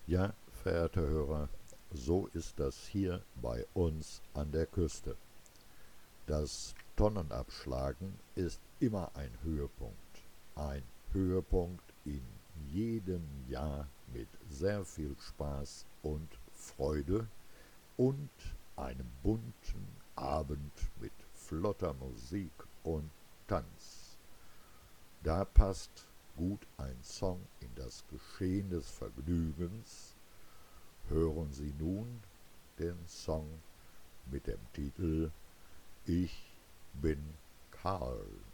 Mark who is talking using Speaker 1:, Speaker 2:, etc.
Speaker 1: Ja, verehrte Hörer, so ist das hier bei uns an der Küste. Das Tonnenabschlagen ist immer ein Höhepunkt. Ein Höhepunkt in jedem Jahr mit sehr viel Spaß und Freude und einem bunten Abend mit flotter Musik und Tanz. Da passt gut ein Song in das Geschehen des Vergnügens. Hören Sie nun den Song mit dem Titel Ich bin Karl.